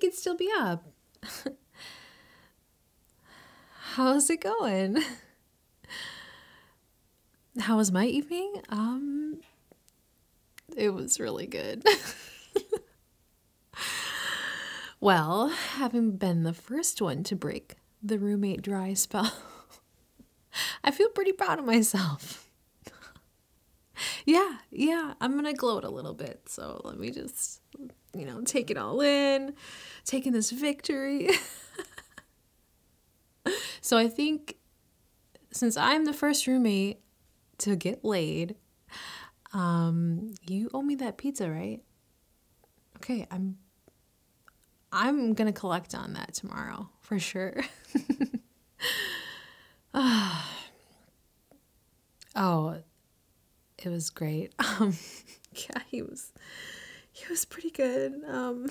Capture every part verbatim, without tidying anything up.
could still be up. How's it going? How was my evening? Um, it was really good. Well, having been the first one to break the roommate dry spell, I feel pretty proud of myself. Yeah, yeah, I'm gonna gloat a little bit. So let me just, you know, take it all in, taking this victory. So I think since I'm the first roommate to get laid, um, you owe me that pizza, right? Okay, I'm I'm gonna collect on that tomorrow for sure. Oh, it was great. Um, yeah, he was he was pretty good. Um,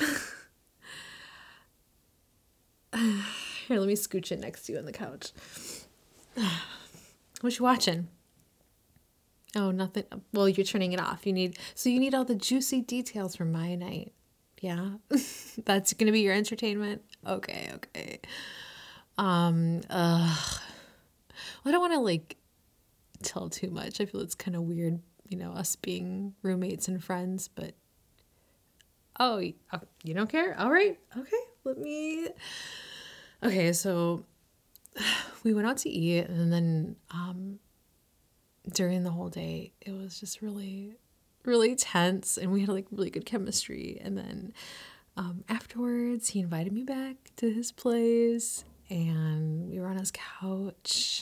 here, let me scooch in next to you on the couch. What you watching? Oh, nothing. Well, you're turning it off. You need so you need all the juicy details from my night. Yeah, that's gonna be your entertainment. Okay, okay. Um, ugh. Well, I don't want to like tell too much. I feel it's kind of weird, you know, us being roommates and friends. But oh, y- oh, you don't care? All right, okay. Let me. Okay, so we went out to eat, and then um, during the whole day, it was just really, really tense, and we had like really good chemistry. And then um, afterwards, he invited me back to his place, and we were on his couch,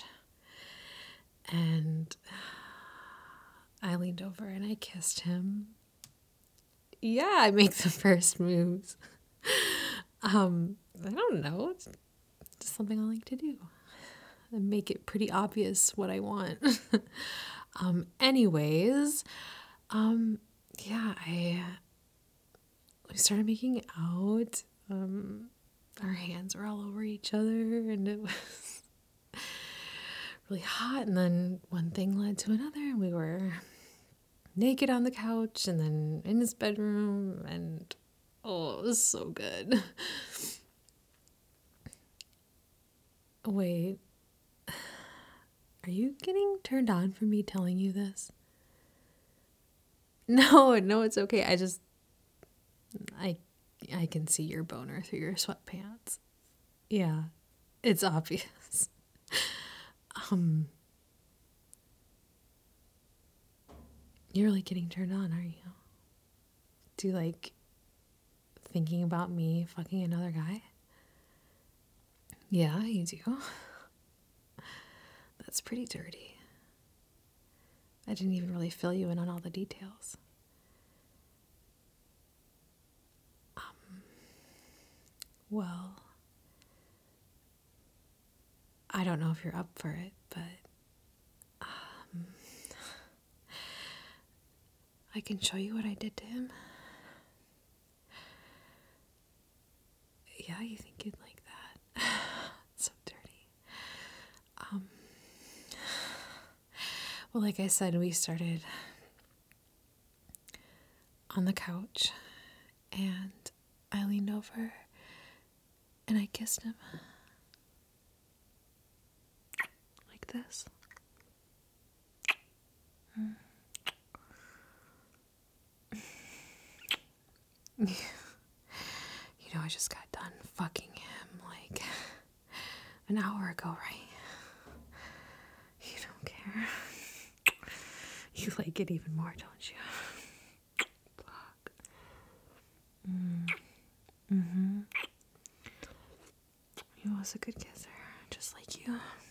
and I leaned over and I kissed him. Yeah, I make the first moves. Um, I don't know. It's just something I like to do. I make it pretty obvious what I want. um, anyways, um, yeah, I we started making out. Um, our hands were all over each other, and it was really hot. And then one thing led to another, and we were naked on the couch, and then in his bedroom, and oh, it was so good. Wait, are you getting turned on from me telling you this? No, no, it's okay. I just, I, I can see your boner through your sweatpants. Yeah, it's obvious. Um, you're really getting turned on, are you? Do you like thinking about me fucking another guy? Yeah, you do. That's pretty dirty. I didn't even really fill you in on all the details. Um, well, I don't know if you're up for it, but um, I can show you what I did to him. Yeah, you think you'd like that? It's so dirty. Um, well, like I said, we started on the couch, and I leaned over and I kissed him like this. Mm. You know, I just got done fucking him like an hour ago, right? You don't care. You like it even more, don't you? Fuck. Mm. Mm-hmm. He was a good kisser, just like you.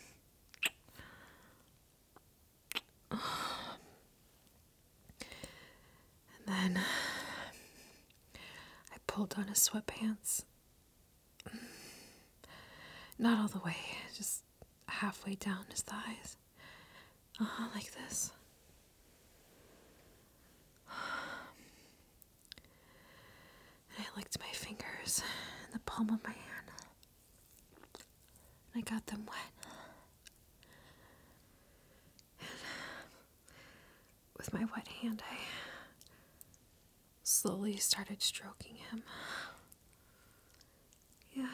And then I pulled on his sweatpants. Not all the way, just halfway down his thighs. Uh-huh, like this. And I licked my fingers in the palm of my hand. And I got them wet. And with my wet hand, I slowly started stroking him. Yeah.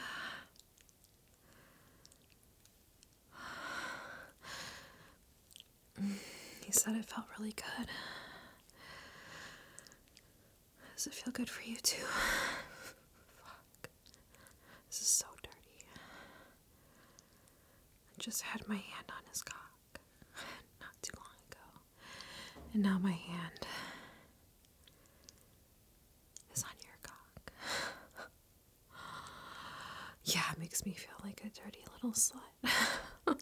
He said it felt really good. Does it feel good for you too? Fuck. This is so dirty. I just had my hand on his cock not too long ago. And now my hand is on your cock. Yeah, it makes me feel like a dirty little slut. I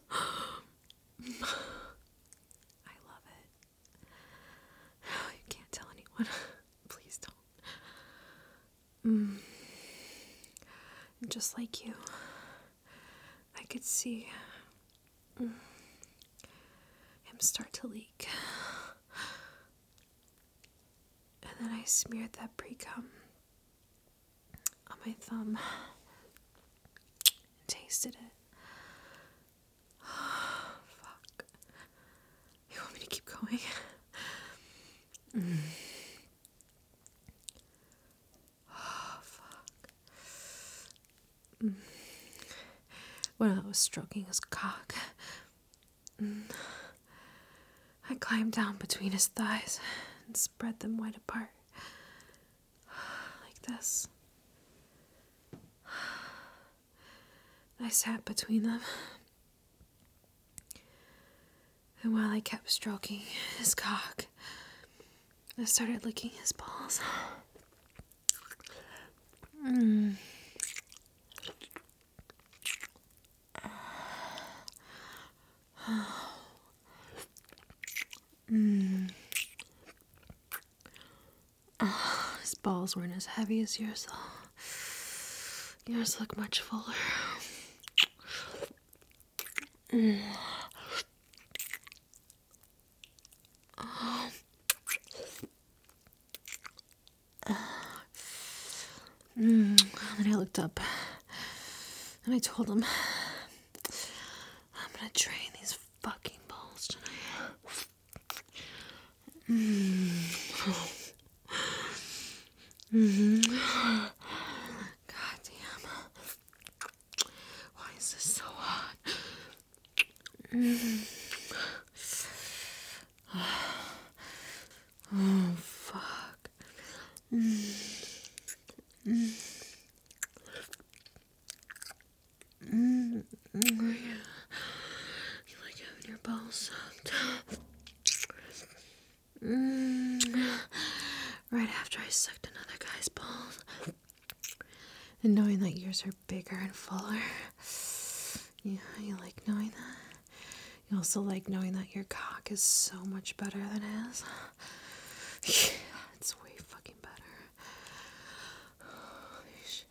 love it. Oh, you can't tell anyone. Please don't. Mm. And just like you, I could see mm, him start to leak. And then I smeared that pre-cum on my thumb and tasted it. Fuck. You want me to keep going? Mm. Oh, fuck. Mm. When I was stroking his cock, mm, I climbed down between his thighs and spread them wide apart. Like this. I sat between them. And while I kept stroking his cock, I started licking his balls. Mm. Mm. Oh, his balls weren't as heavy as yours, though. Yours look much fuller. Mm. Oh. Mm. And then I looked up and I told him, I'm gonna drain these fucking balls tonight. Mm. Mm-hmm. God damn. Why is this so hot? Mm. Oh, fuck. Mm. Mm. Mm. Mm. You like having your balls sucked? Mm. Right after I sucked another guy's balls. And knowing that yours are bigger and fuller. Yeah, you like knowing that? You also like knowing that your cock is so much better than his. Yeah, it's way fucking better. Holy shit.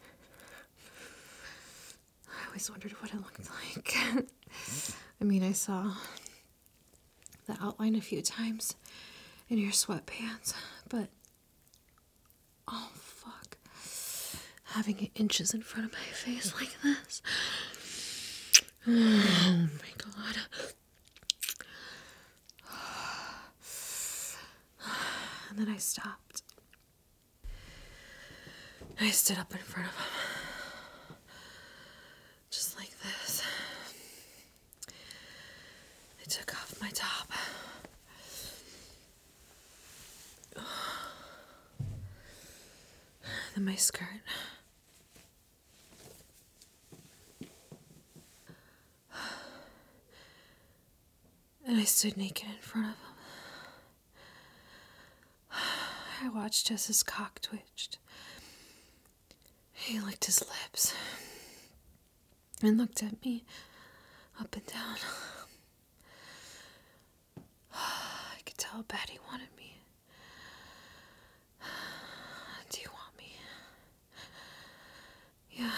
I always wondered what it looked like. I mean, I saw the outline a few times in your sweatpants, but oh fuck. Having it inches in front of my face like this. Oh my god. And then I stopped. I stood up in front of him. Just like this. I took off my top. Then my skirt. And I stood naked in front of him. I watched as his cock twitched. He licked his lips and looked at me up and down. I could tell how bad he wanted me. Do you want me? Yeah.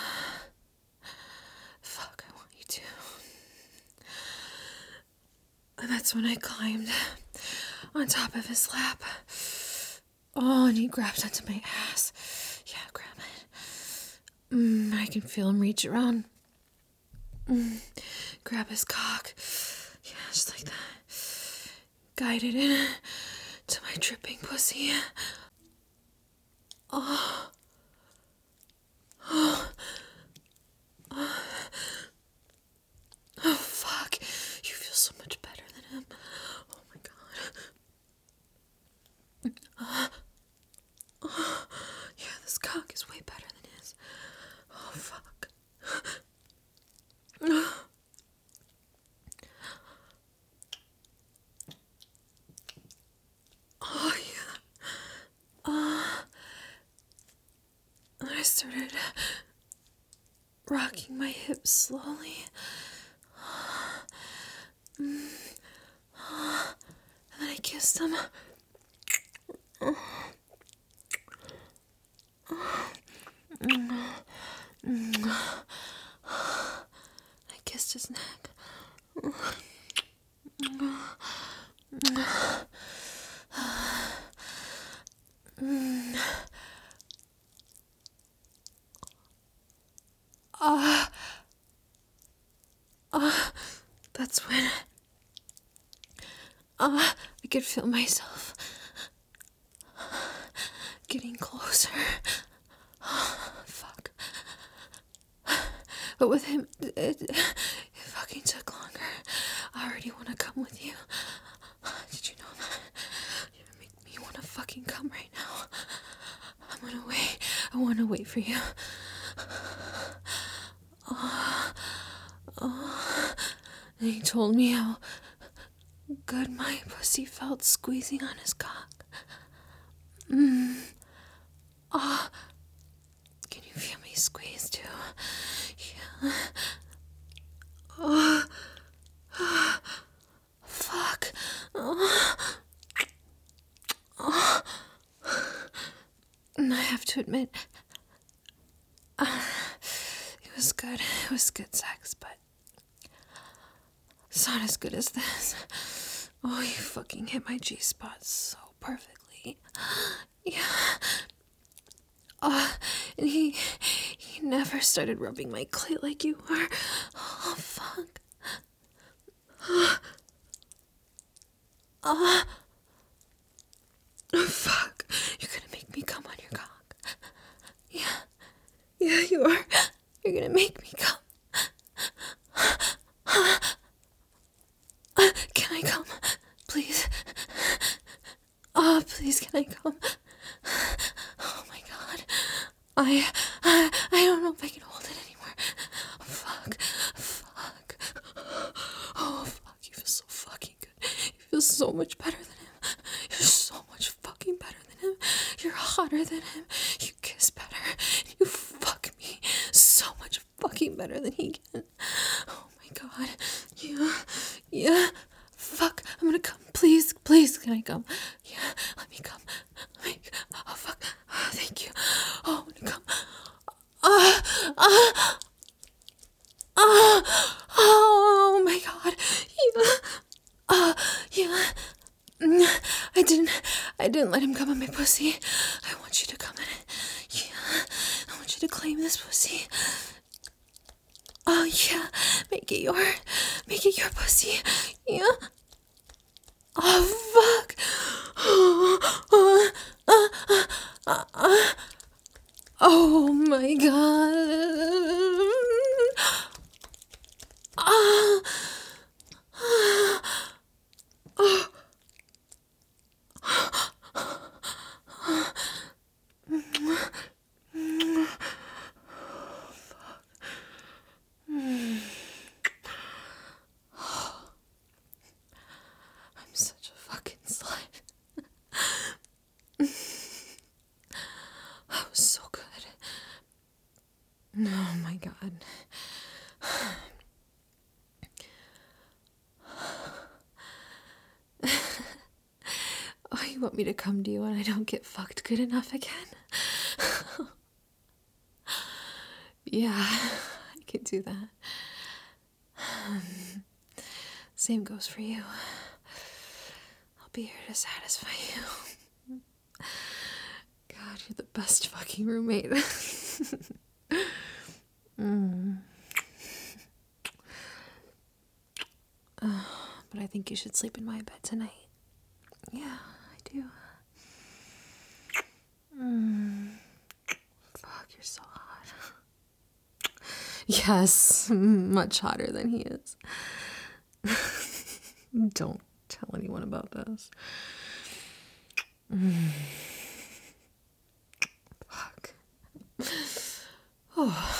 Fuck, I want you to. And that's when I climbed on top of his lap. Oh, and he grabbed onto my ass. Yeah, grab it. Mm, I can feel him reach around. Mm, grab his cock. Yeah, just like that. Guide it in to my dripping pussy. Oh. Oh. started rocking my hips slowly. And then I kissed him. I kissed his neck. Uh, uh, that's when uh, I could feel myself getting closer. Fuck. But with him, it, it fucking took longer. I already want to come with you. Did you know that? You make me want to fucking come right now. I'm gonna wait. I want to wait for you. Oh, oh. And he told me how good my pussy felt squeezing on his cock. Mm. Oh. Can you feel me squeeze too? Yeah. Oh. Fuck. Oh. Oh. And I have to admit, uh, it was good. It was good sex, but it's not as good as this. Oh, you fucking hit my G-spot so perfectly. Yeah. Oh, and he, he never started rubbing my clit like you were. Oh, fuck. Oh, oh, fuck. You're gonna make me come on your cock. Yeah. Yeah, you are. You're gonna make me come. Can I come? Please. Oh, please, can I come? Oh my god. I, I, I don't know if I can hold it anymore. Fuck. Fuck. Oh, fuck. You feel so fucking good. You feel so much better than him. You're so much fucking better than him. You're hotter than him. You kiss better. You fuck me so much fucking better than he can. Oh my god. Yeah. Yeah. Fuck. I'm gonna come. Please. Please. Can I come? Yeah. Let me come. Let me. Oh, fuck. Oh, thank you. Oh, I'm gonna come. Ah. Ah. Ah. Oh my god. Yeah. Ah. Yeah. I didn't. I didn't let him come on my pussy. I want you to come in it. Yeah. I want you to claim this pussy. Oh yeah. Make it your. Make it your pussy. Yeah. Oh fuck. Oh my god. Ah. Oh. I'm such a fucking slut. That was so good. Oh my god. Oh, you want me to come to you when I don't get fucked good enough again? Yeah, I can do that. Um, same goes for you. I'll be here to satisfy you. God, you're the best fucking roommate. mm. uh, but I think you should sleep in my bed tonight. Yeah, I do. Mm. Fuck, you're so hot. Yes, much hotter than he is. Don't tell anyone about this. Mm. Fuck. Oh.